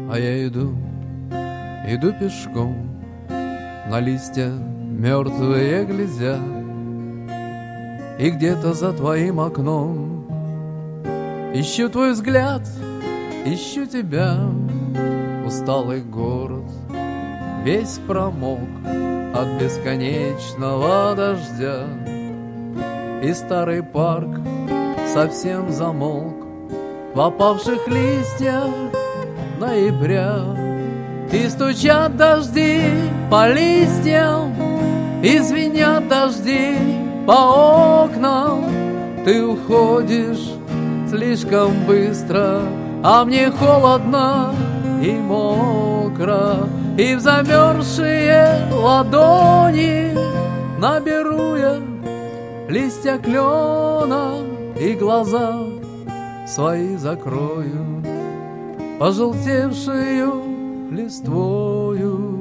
А я иду пешком, на листья мертвые глядя, и где-то за твоим окном ищу твой взгляд, ищу тебя. Усталый город весь промок от бесконечного дождя, и старый парк совсем замолк в опавших листьях ноября. И стучат дожди по листьям, и звенят дожди по окнам. Ты уходишь слишком быстро, а мне холодно и мокро, и в замерзшие ладони наберу я листья клена, и глаза свои закрою пожелтевшую листвою.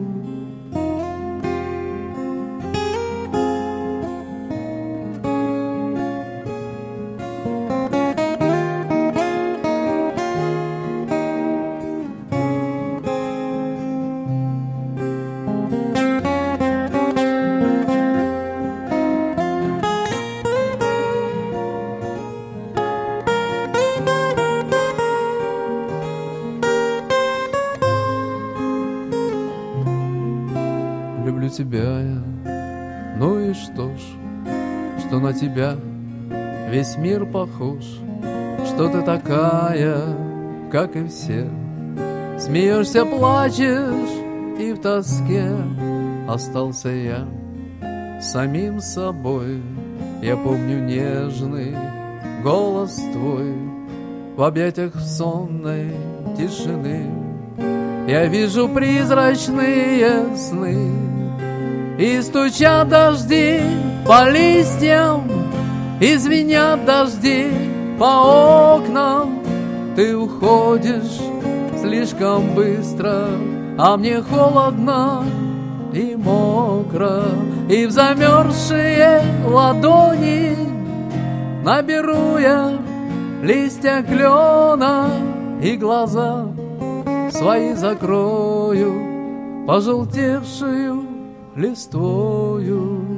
Люблю тебя я, ну и что ж, что на тебя весь мир похож, что ты такая, как и все, смеешься, плачешь, и в тоске остался я самим собой. Я помню нежный голос твой в объятиях сонной тишины. Я вижу призрачные сны, и стучат дожди по листьям, и звенят дожди по окнам. Ты уходишь слишком быстро, а мне холодно и мокро, и в замерзшие ладони наберу я листья клена, и глаза свои закрою пожелтевшую листвою.